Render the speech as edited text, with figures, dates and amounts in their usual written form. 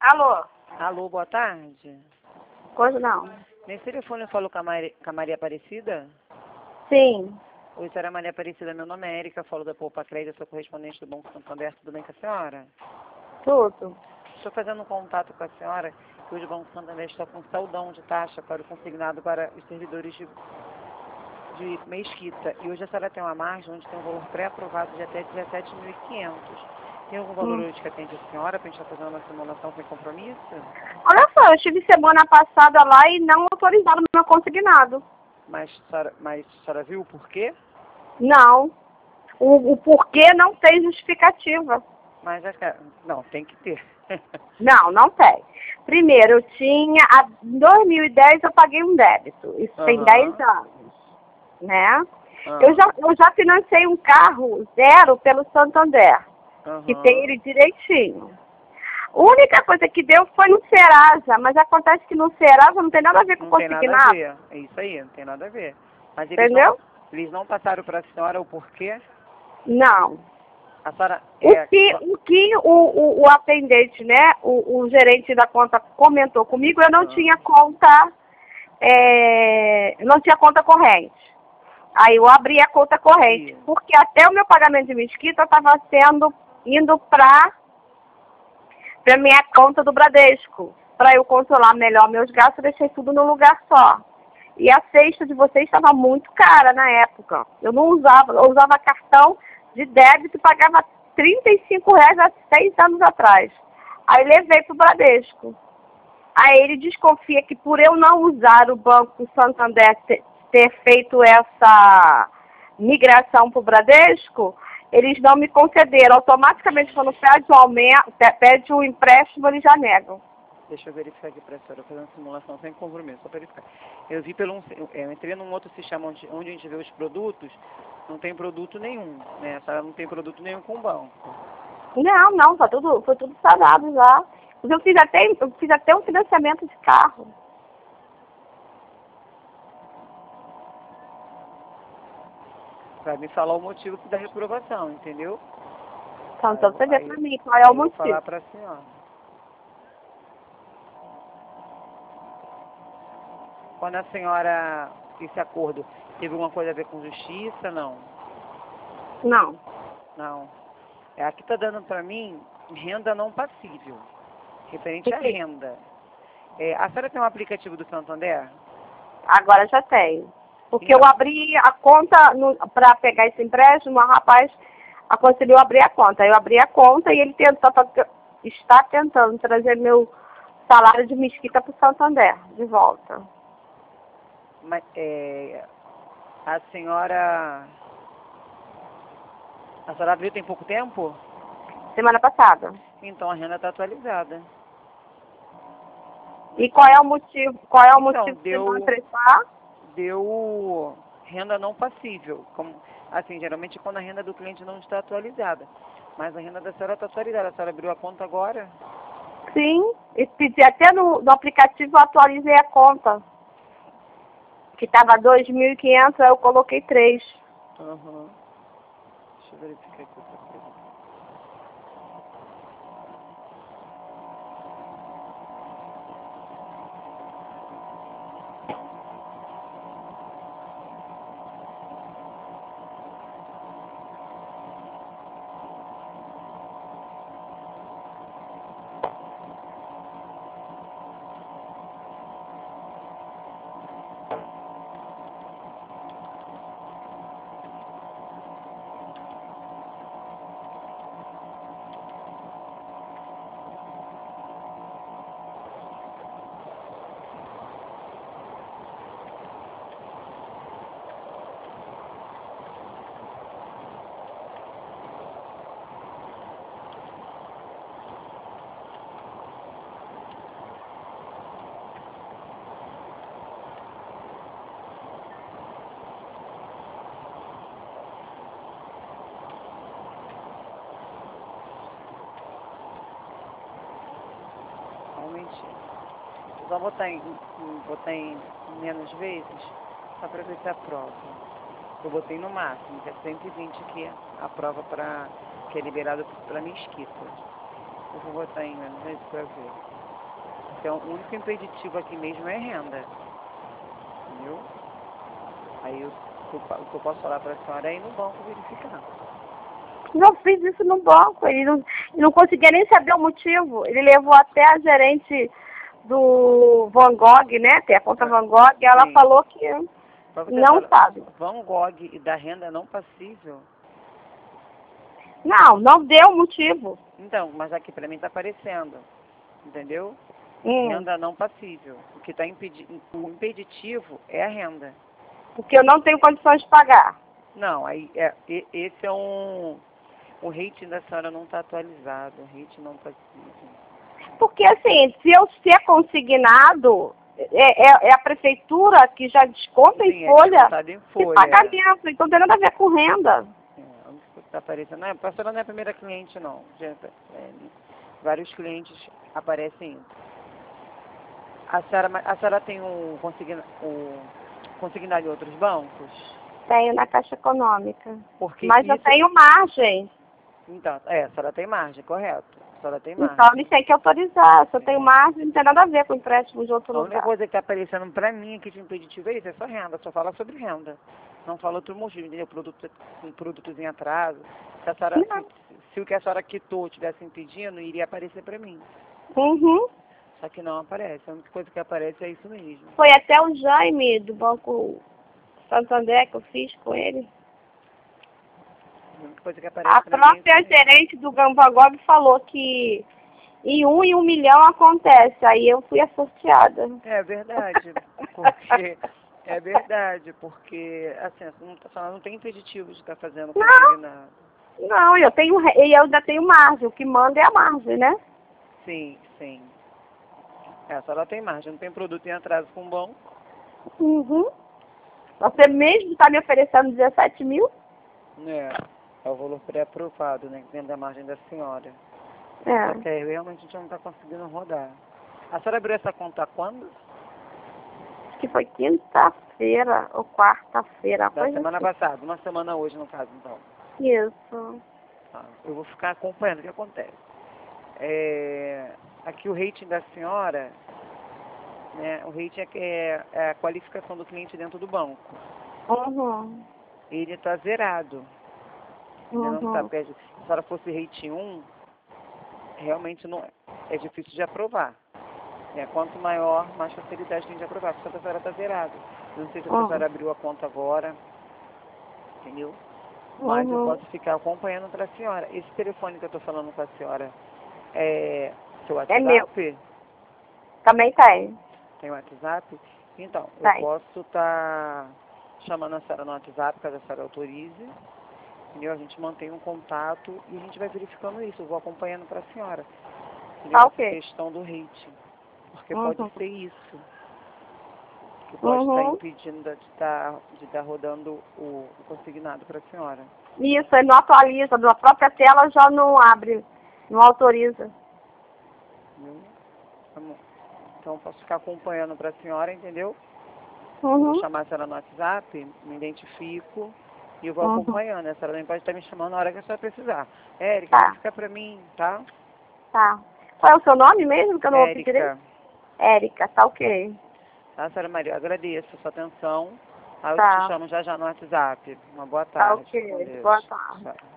Alô? Alô, boa tarde. Coisa não. Nesse telefone eu falo com a Maria Aparecida? Sim. Oi, senhora Maria Aparecida, meu nome é Érica, falo da Poupa Crédito, sou correspondente do Banco Santander, tudo bem com a senhora? Tudo. Estou fazendo um contato com a senhora, que hoje o Banco Santander está com saldão de taxa para o consignado para os servidores de Mesquita. E hoje a senhora tem uma margem onde tem um valor pré-aprovado de até 17.500. Tem algum valor hoje que atende a senhora para a gente estar fazendo uma simulação sem compromisso? Olha só, eu estive semana passada lá e não autorizaram o meu consignado. Mas a senhora viu o porquê? Não. O porquê não tem justificativa. Mas acho que não, tem que ter. Não, não tem. Primeiro, em 2010 eu paguei um débito. Isso tem 10 anos, né? Eu já financei um carro zero pelo Santander, que tem ele direitinho. A única coisa que deu foi no Serasa, mas acontece que no Serasa não tem nada a ver com consignado. Não tem nada a ver, é isso aí, não tem nada a ver. Mas Entendeu? Eles não passaram para a senhora o porquê? Não. A senhora O que o atendente, né, o gerente da conta comentou comigo, eu não tinha conta, não tinha conta corrente. Aí eu abri a conta corrente, porque até o meu pagamento de Mesquita estava indo para minha conta do Bradesco. Para eu controlar melhor meus gastos, eu deixei tudo no lugar só. E a cesta de vocês estava muito cara na época. Eu usava cartão de débito e pagava R$ 35 há 6 anos atrás. Aí levei para o Bradesco. Aí ele desconfia que por eu não usar o Banco Santander ter feito essa migração para o Bradesco, eles não me concederam. Automaticamente, quando pede o empréstimo, eles já negam. Deixa eu verificar aqui para a senhora, fazer uma simulação sem compromisso, só para verificar. Eu entrei num outro sistema onde a gente vê os produtos, não tem produto nenhum, né? A senhora não tem produto nenhum com o banco. Não, foi tudo sanado já. Eu fiz até um financiamento de carro. Para me falar o motivo da reprovação, entendeu? Então você vê para mim qual é o motivo. Eu vou falar para a senhora. Quando a senhora, esse acordo, teve alguma coisa a ver com justiça, não? Não. Não. Aqui está dando para mim renda não passível, referente à renda. A senhora tem um aplicativo do Santander? Agora já tenho. Porque eu abri a conta para pegar esse empréstimo, o rapaz aconselhou abrir a conta. Eu abri a conta e ele está tentando trazer meu salário de Mesquita para o Santander, de volta. Mas a senhora abriu tem pouco tempo? Semana passada. Então a renda está atualizada. E qual é o motivo? Qual é o motivo de não emprestar? Deu renda não passível. Assim, geralmente quando a renda do cliente não está atualizada. Mas a renda da senhora está atualizada. A senhora abriu a conta agora? Sim, e pedi até no aplicativo, eu atualizei a conta. Que estava 2.500, aí eu coloquei 3. Deixa eu verificar aqui outra coisa. Eu vou botar em menos vezes, só para ver se aprova. Eu botei no máximo, que é 120 que aprova que é liberado para Mesquita. Eu vou botar em menos vezes para ver. Então, o único impeditivo aqui mesmo é renda. Entendeu? Aí o que eu posso falar para a senhora é ir no banco verificar. Eu fiz isso no banco, ele não conseguia nem saber o motivo. Ele levou até a gerente do Van Gogh, né? Tem a conta Van Gogh, e ela falou que não sabe. Van Gogh e da renda não passível? Não deu motivo. Então, mas aqui para mim está aparecendo, entendeu? Renda não passível. O que está o impeditivo é a renda. Porque eu não tenho condições de pagar. Não, aí esse é o rating da senhora não está atualizado, o rating não passível. Porque assim, se eu ser consignado, é a prefeitura que já desconta em folha de pagamento, então não tem nada a ver com renda. Está aparecendo. Não, a senhora não é a primeira cliente, não. Vários clientes aparecem indo. A senhora tem consignado em outros bancos? Tenho na Caixa Econômica. Porque mas eu tenho margem. Então, a senhora tem margem, correto. A senhora tem margem. Então, eles têm que autorizar. Se eu tenho margem, não tem nada a ver com empréstimo de outro lugar. A única coisa que está aparecendo para mim aqui de impeditivo é isso, é só renda. Só fala sobre renda. Não fala outro motivo, entendeu? Produtos em atraso. Se o que a senhora quitou estivesse impedindo, iria aparecer para mim. Só que não aparece. A única coisa que aparece é isso mesmo. Foi até o Jaime, do Banco Santander, que eu fiz com ele. A única coisa que aparece a própria gerente do Van Gogh falou que em 1 milhão acontece. Aí eu fui sorteada. É verdade. Porque... É verdade, porque assim, não tem impeditivo de estar fazendo consignado. Não, eu ainda tenho margem. O que manda é a margem, né? Sim. A senhora tem margem, não tem produto em atraso com o banco. Você mesmo está me oferecendo 17 mil? É o valor pré-aprovado, né? Dentro da margem da senhora. Porque realmente a gente não está conseguindo rodar. A senhora abriu essa conta quando? Que foi quinta-feira ou quarta-feira. Da semana passada, uma semana hoje, no caso, então. Isso. Eu vou ficar acompanhando o que acontece. Aqui o rating da senhora, né? O rating é a qualificação do cliente dentro do banco. Ele está zerado. Ele não está. Se a senhora fosse rating 1, realmente não é difícil de aprovar. Quanto maior, mais facilidade tem de aprovar. Porque a senhora está zerada. Não sei se a senhora abriu a conta agora. Entendeu? Mas eu posso ficar acompanhando para a senhora. Esse telefone que eu estou falando com a senhora é seu WhatsApp? É meu. Também tem. Tem WhatsApp? Então, eu posso estar chamando a senhora no WhatsApp, caso a senhora autorize. Entendeu? A gente mantém um contato e a gente vai verificando isso. Eu vou acompanhando para a senhora. Entendeu? Questão do rating. Porque pode ser isso. Que pode estar impedindo de estar rodando o consignado para a senhora. Isso, ele não atualiza. Na própria tela já não abre, não autoriza. Então, posso ficar acompanhando para a senhora, entendeu? Vou chamar a senhora no WhatsApp, me identifico e eu vou acompanhando. A senhora também pode estar me chamando na hora que a senhora precisar. Érica, fica para mim, tá? Tá. Qual é o seu nome mesmo, que eu não ouvi direito? Érica, tá ok. Tá, senhora Maria, eu agradeço a sua atenção. Aí eu te chamo já no WhatsApp. Uma boa tarde. Tá ok, boa tarde.